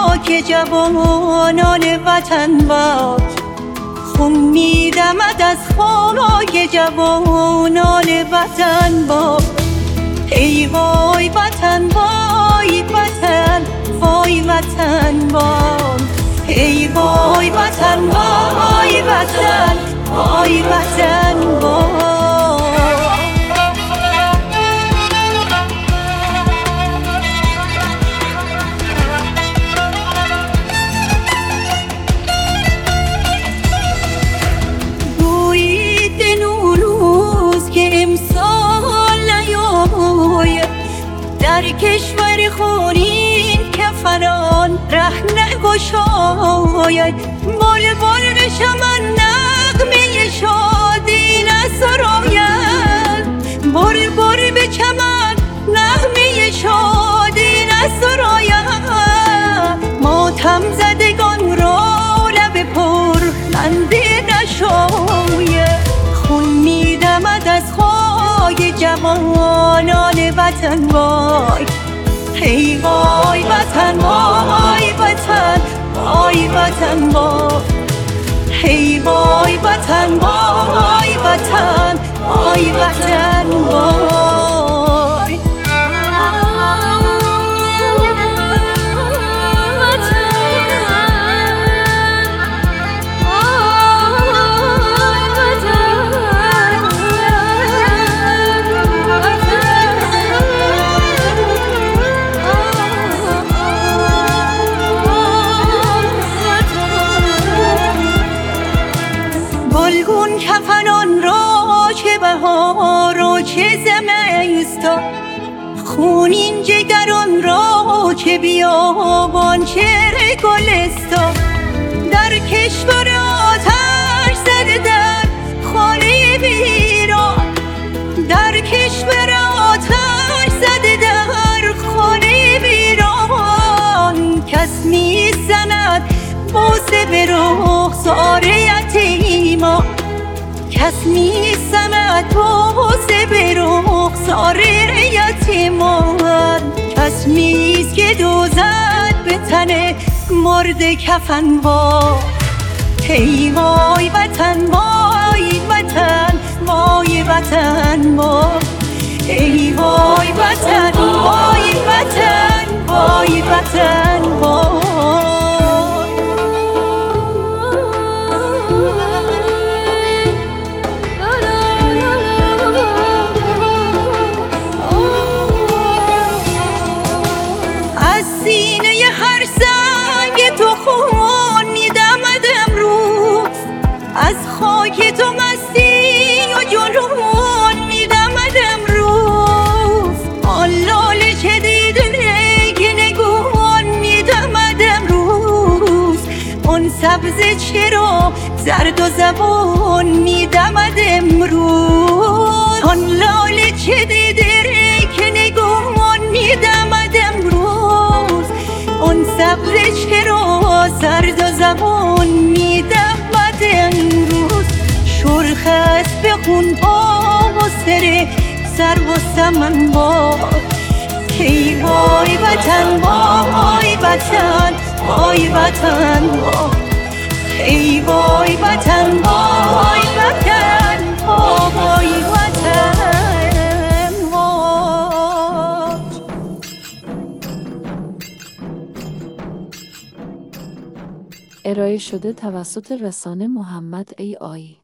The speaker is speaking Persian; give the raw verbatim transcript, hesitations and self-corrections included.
خاک جوانان وطن باد، خون می‌دمد از خاک جوانان وطن باد. ای وای وطن، وای وطن، وای وطن باد. ای وای وطن، وای وطن، وای وطن باد. در کشور خونین کفنان ره نگشاید، بال بال به چمن نغمه شادی نسراید، بال بال به چمن نغمه شادی نسراید. ماتم زدگان را لب پر خنده نشاید، خون می‌دمد از خاک جوانان وطن وای. ای وای وطن، وای وطن، وای وطن وای. ای وای وطن، وای وطن، وای وطن وای. گلگون کفنان را چه بهار و چه زمستان، خونین جگران را چه بیابان چه گلستان. در کشور آتش زده در خانه ویران، در کشور آتش زده در خانه ویران. کس می‌زند بوسه به رخسار یتیمان، کس می‌زند بوسه به رخسار یتیمان. کس نیست که دوزد به تن مرده کفن با. ای وای وطن، وای وطن، وای وطن با. ای وای وطن، وای وطن، وای وطن با. سینه هر سنگ تو خون می‌دمد امروز، از خاک تو مستی و جنون می‌دمد امروز. آن لاله چه دیده که نگون می‌دمد امروز، اون سبزه چرا زرد و زبون می‌دمد امروز. آن لاله چه دیده که نگون می‌دمد امروز، اون سبزه چرا زرد و زبون می‌دمد امروز. شرخ است به خون ها و سر سر و سمن باد. ای وای وطن، وای وطن، وای وطن باد. ای وای وطن، وای وطن، وای وطن. ارائه شده توسط رسانه محمد ای آی.